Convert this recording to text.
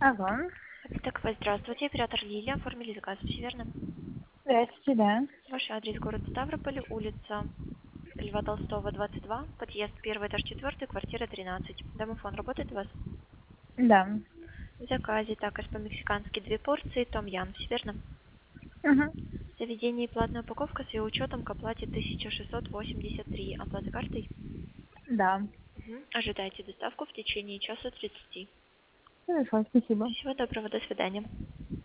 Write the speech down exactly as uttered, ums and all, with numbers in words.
Алло. Так, здравствуйте, оператор Лилия, оформили заказ, все верно? Здравствуйте, да. Ваш адрес город Ставрополь, улица Льва Толстого, двадцать два, подъезд первый, этаж четвертый, квартира тринадцать. Домофон работает у вас? Да. В заказе також по-мексикански две порции, том ям, все верно? Угу. Заведение и платная упаковка с ее учетом к оплате тысяча шестьсот восемьдесят три. Оплата картой? Да. Мгм. Ожидайте доставку в течение часа тридцати. Хорошо, спасибо. Всего доброго, до свидания.